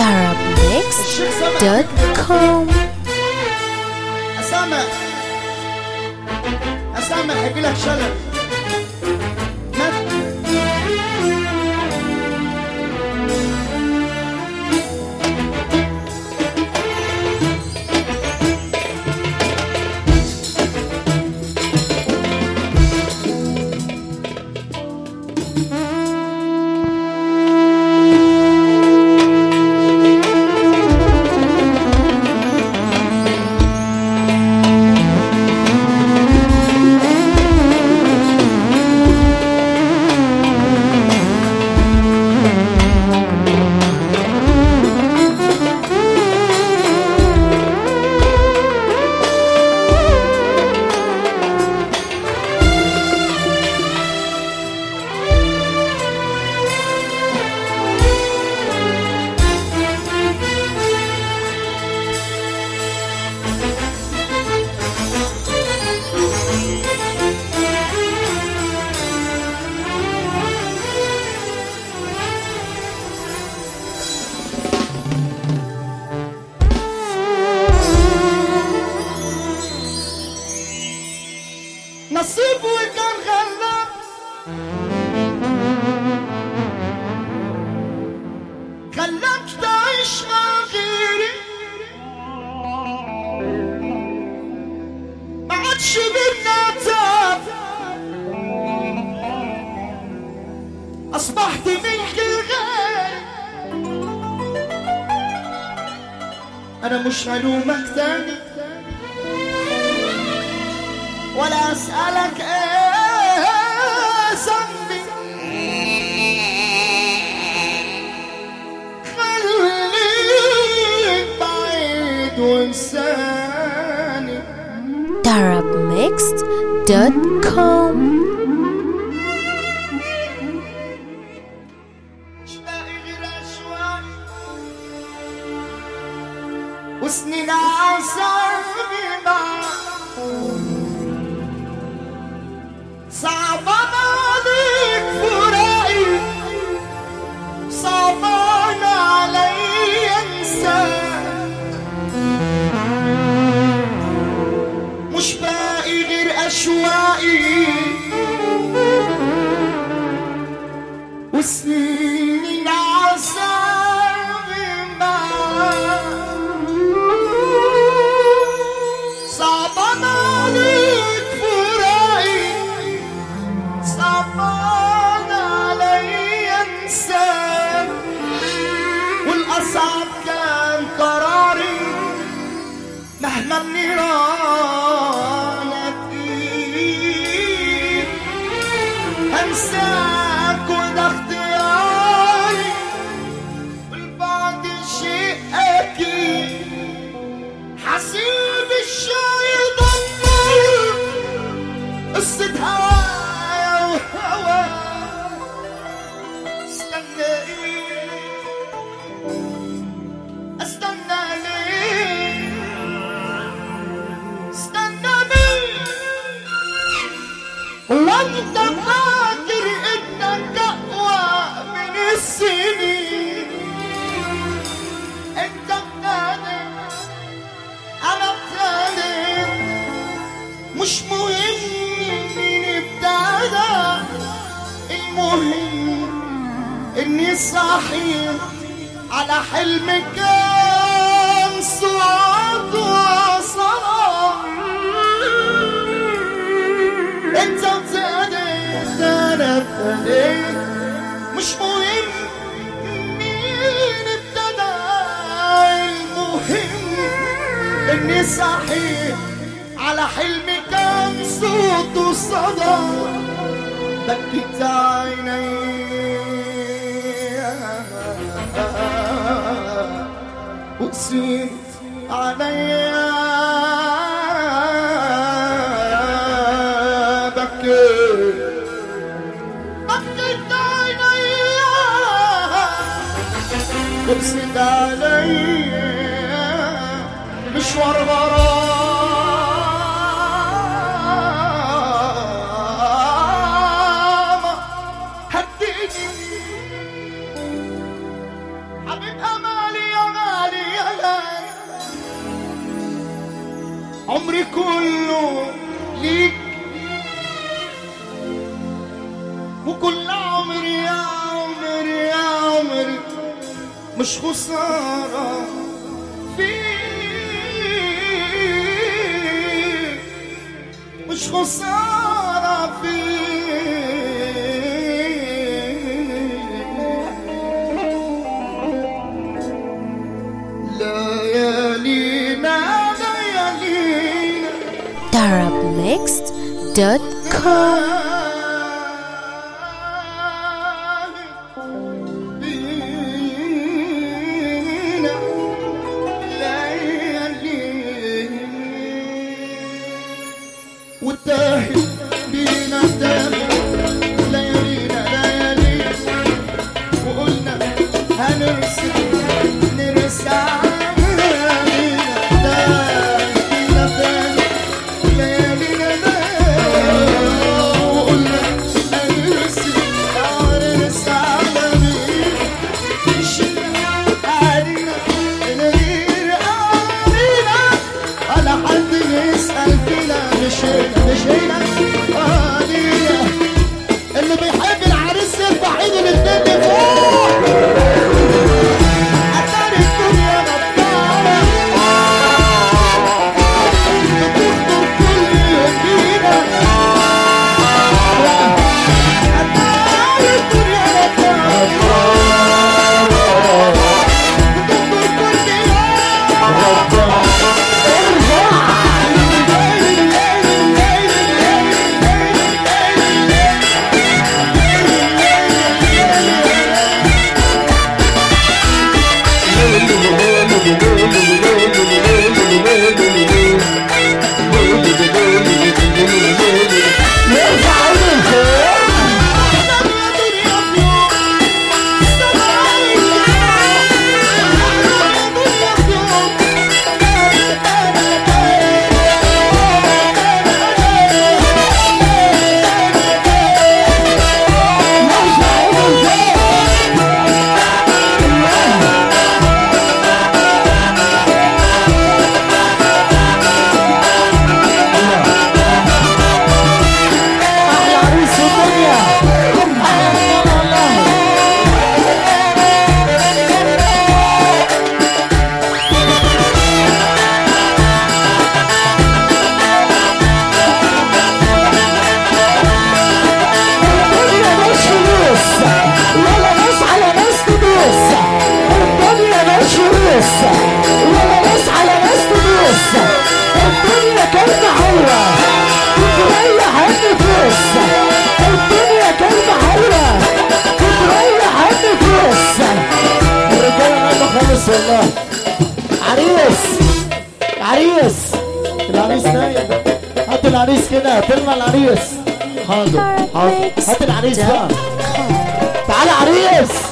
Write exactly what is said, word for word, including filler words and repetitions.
arab mix dot com. اسامه اسامه حكي لك شغله. نصيب وكان غلاب خلاك تعيش مع غيري، ما عادش بينا تاب، اصبحت ملك الغير. انا مش هلومك تاني ولا أسألك إيه ذنبي، خليك بعيد وانساني. arab mix dot com. مش لاقي غير أشواق وسنين عذابي معاك، صعبان عليك فراقي، صعبان علي انساك، مش باقي غير اشواقي وسنين عذابي معاك، صعبان عليك فراقي، صعبان علي انساك، والاصعب كان قراري مهما النيران تقيل هنساك، وده اختياري والبعد شيء اكيد. حسيب الشاي يدمر قصة هوايا وهوا، استنى ايه استنى ليه استنى مين، وانت فاكر انك اقوى من السنين. انت بتاني انا بتاني، مش مهم مين ابتدى، المهم اني صحيح على حلم كان صوت وصلاة. انت ابتديت انا ابتديت، مش مهم مين ابتدى، المهم اني صحيح على حلم كان صوت وصدى. بكيت عيني وقسيت عليا، بكيت بكيت عيني وقسيت عليا، مشوار غرام هديني حبيب امالي عمري كله ليك وكل عمري يا عمري يا عمري مش خسارة فيك مش خسارة فيك ليالينا ليالينا arab mixed dot com. والتاهي بينا تاهي ليالينا ليالينا وقلنا هنرسم نرسم ليالينا تاهي بينا تاهي ليالينا ليالينا وقلنا هنرسم نرسم ليالينا نشيل علينا نغير علينا ولا حد يسأل فينا مشينا مشينا آلية اللي بيحب العريس يرفع ايده للدنيا فوق أتاري الدنيا نطارة بتخطر كل فينا أتاري الدنيا نطارة بتخطر كل فينا والله عريس عريس العريس نايم هات العريس كده هات لنا العريس حاضر حاضر هات العريس بقى تعالى عريس